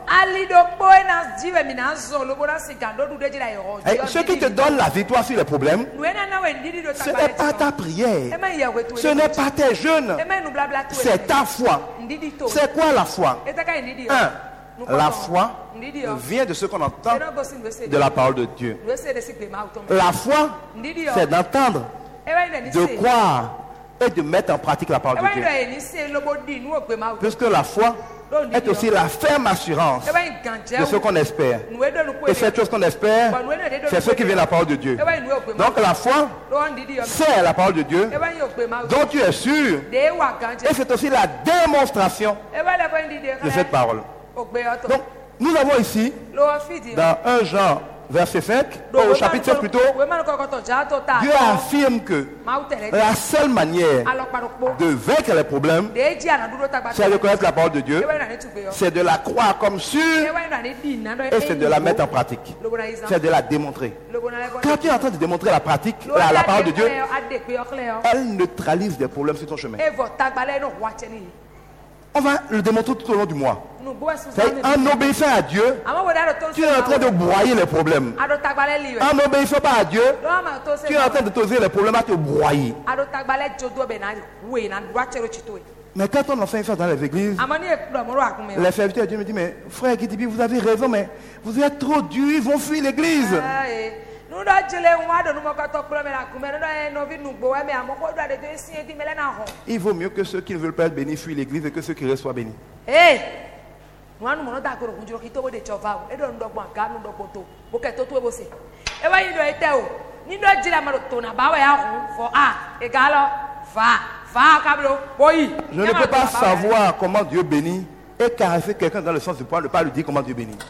Et ce qui te donne la victoire sur les problèmes, ce n'est pas ta prière, ce n'est pas tes jeûnes, c'est ta foi. C'est quoi la foi? 1. La foi vient de ce qu'on entend de la parole de Dieu. La foi, c'est d'entendre, de croire et de mettre en pratique la parole de Dieu. Puisque la foi est aussi la ferme assurance de ce qu'on espère. Et cette chose qu'on espère, c'est ce qui vient de la parole de Dieu. Donc la foi, c'est la parole de Dieu dont tu es sûr. Et c'est aussi la démonstration de cette parole. Donc, nous avons ici, dans 1 Jean, verset 5, au chapitre 7 plutôt, Dieu affirme que la seule manière de vaincre les problèmes, c'est de connaître la parole de Dieu, c'est de la croire comme sûre, et c'est de la mettre en pratique. C'est de la démontrer. Quand tu es en train de démontrer la pratique, la parole de Dieu, elle neutralise des problèmes sur ton chemin. On va le démontrer tout au long du mois. En obéissant à Dieu, tu es en train de broyer les problèmes. En n'obéissant pas à Dieu, tu es en train de causer les problèmes à te broyer. Mais quand on enseigne ça dans les églises, les serviteurs de Dieu me disent, mais frère Gidibi, vous avez raison, mais vous êtes trop dur, ils vont fuir l'église. Il vaut mieux que ceux qui ne veulent pas être bénis fuient l'église et que ceux qui restent soient bénis. Je ne peux pas savoir comment Dieu bénit et caresser quelqu'un dans le sens du poil, ne pas lui dire comment Dieu bénit.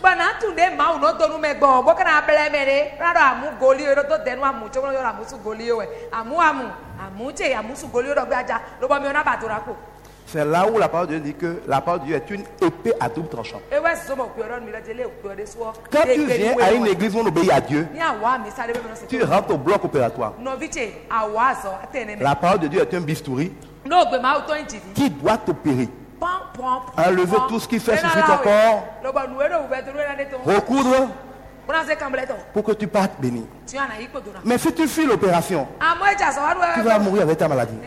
C'est là où la parole de Dieu dit que la parole de Dieu est une épée à double tranchant. Quand tu viens à une église où on obéit à Dieu, tu rentres au bloc opératoire. La parole de Dieu est un bistouri qui doit t'opérer. Enlever tout ce qui fait souffrir ton corps, recoudre pour que tu partes béni. Mais si tu fuis l'opération, tu vas mourir avec ta maladie.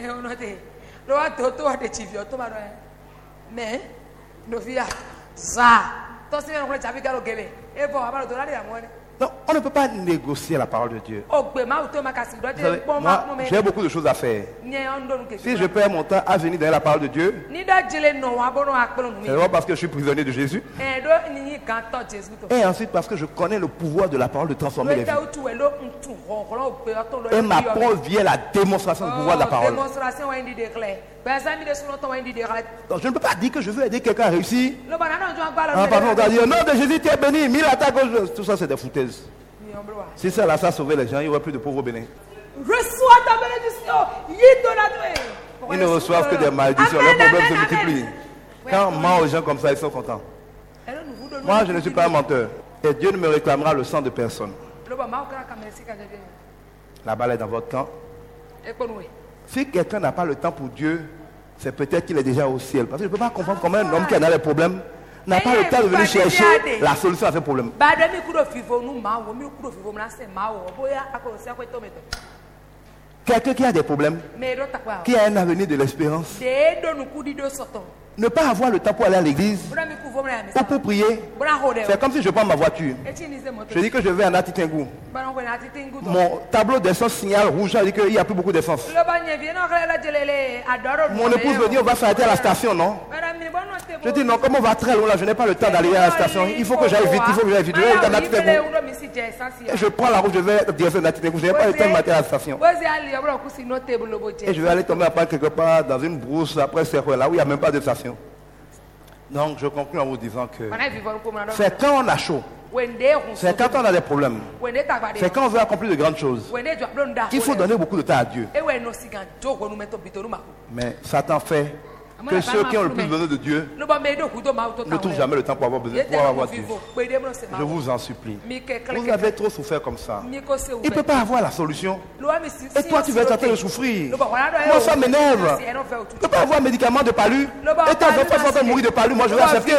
Non, on ne peut pas négocier la parole de Dieu. Savez, moi, j'ai beaucoup de choses à faire. Si je perds mon temps à venir dans la parole de Dieu, c'est d'abord parce que je suis prisonnier de Jésus. Et ensuite parce que je connais le pouvoir de la parole de transformer les vies. Et ma parole vient la démonstration du pouvoir de la parole. Donc je ne peux pas dire que je veux aider quelqu'un à réussir. On va dire, non de Jésus, tu es béni, mille attaques. Tout ça c'est des foutaises. Si ça là, ça sauver les gens, il n'y aurait plus de pauvres bénis. Reçois ta bénédiction. Ils ne reçoivent que des malédictions. Leurs problèmes se multiplient. Quand on ment aux gens comme ça, ils sont contents. Moi, je ne suis pas un menteur. Et Dieu ne me réclamera le sang de personne. La balle est dans votre camp. Si quelqu'un n'a pas le temps pour Dieu, c'est peut-être qu'il est déjà au ciel. Parce que je ne peux pas comprendre comment un homme qui a dans les problèmes n'a pas le temps de venir chercher la solution à ses problèmes. Quelqu'un qui a des problèmes, qui a un avenir de l'espérance, ne pas avoir le temps pour aller à l'église ou pour prier, c'est comme si je prends ma voiture. Je dis que je vais en Atitingou. Mon tableau d'essence signale rouge, ça dit qu'il n'y a plus beaucoup d'essence. Mon épouse me dit on va s'arrêter à la station, non? Je dis non, comme on va très loin là, je n'ai pas le temps d'aller à la station. Il faut que j'aille vite, il faut que j'aille vite. Je vais en Atitingou. Et je prends la route, je vais direction d'Atitingou. Je n'ai pas le temps de m'arrêter à la station. Et je vais aller tomber après quelque part dans une brousse, après c'est là où il n'y a même pas de station. Donc je conclue en vous disant que c'est quand on a chaud, c'est quand on a des problèmes, c'est quand on veut accomplir de grandes choses qu'il faut donner beaucoup de temps à Dieu. Mais Satan fait que ceux qui ont le plus besoin de Dieu ne trouvent jamais le temps pour avoir besoin, pour avoir Dieu. Je vous en supplie. Vous avez trop souffert comme ça. Il ne peut pas avoir la solution. Et toi, tu vas être en train de souffrir. Moi, ça m'énerve. Il ne peut pas avoir un médicament de palu. Et tes enfants sont en train de mourir de palu. Moi, je vais accepter.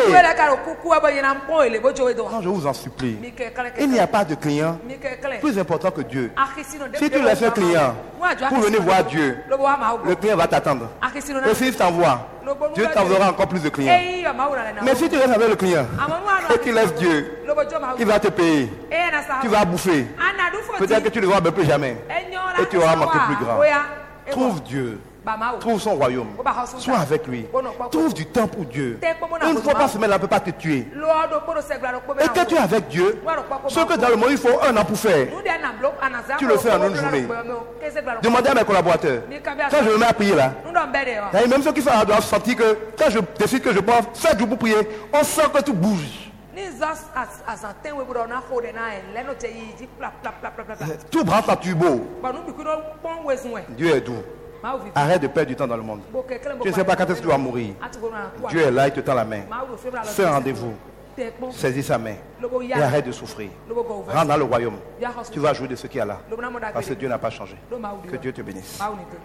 Non, je vous en supplie. Il n'y a pas de client plus important que Dieu. Si tu laisses un client pour venir voir Dieu, le client va t'attendre. Et s'il t'envoie, Dieu t'enverra encore plus de clients. Mais si tu restes avec le client et qu'il laisse Dieu, il va te payer. Tu vas bouffer. Peut-être que tu ne le verras même plus jamais. Et tu auras manqué plus grand. Trouve Dieu. Trouve son royaume. Sois avec lui. Trouve du temps pour Dieu. Une fois par semaine, elle ne peut pas te tuer. Et quand tu es avec Dieu, ce que dans le monde il faut 1 an pour faire, tu le fais en une journée. Demandez à mes collaborateurs. Quand je me mets à prier là, même ceux qui font doivent sentir que quand je décide que je prends 7 jours pour prier, on sent que tout bouge. Tout branche à turbo. Dieu est doux. Arrête de perdre du temps dans le monde. Tu ne sais pas quand est-ce que tu vas mourir. Dieu est là, il te tend la main. Fais un rendez-vous. Saisis sa main. Et arrête de souffrir. Rentre dans le royaume. Tu vas jouir de ce qu'il y a là. Parce que Dieu n'a pas changé. Que Dieu te bénisse.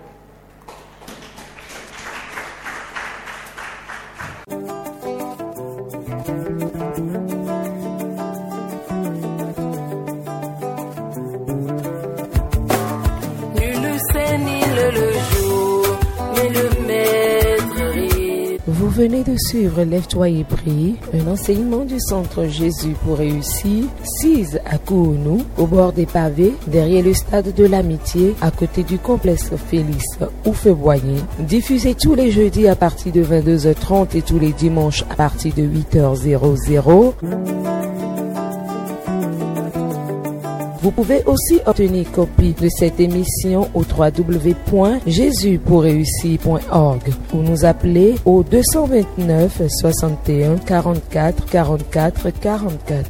Vous venez de suivre Lève-toi et prie, un enseignement du Centre Jésus pour réussir, 6 à Kounou, au bord des pavés, derrière le stade de l'Amitié, à côté du complexe Félix Houphouët-Boigny. Diffusé tous les jeudis à partir de 22h30 et tous les dimanches à partir de 8h00. Vous pouvez aussi obtenir copie de cette émission au www.jesuspourréussir.org ou nous appeler au 229 61 44 44 44.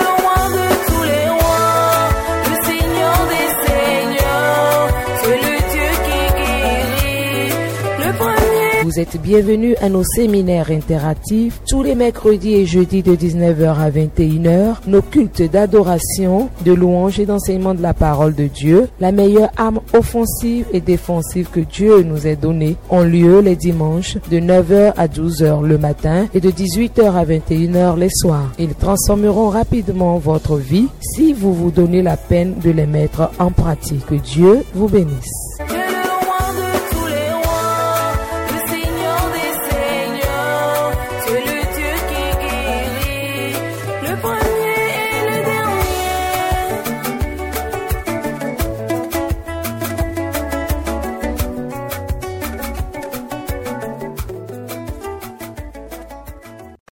Vous êtes bienvenus à nos séminaires interactifs tous les mercredis et jeudis de 19h à 21h, nos cultes d'adoration, de louange et d'enseignement de la parole de Dieu, la meilleure arme offensive et défensive que Dieu nous ait donnée, ont lieu les dimanches de 9h à 12h le matin et de 18h à 21h les soirs. Ils transformeront rapidement votre vie si vous vous donnez la peine de les mettre en pratique. Que Dieu vous bénisse.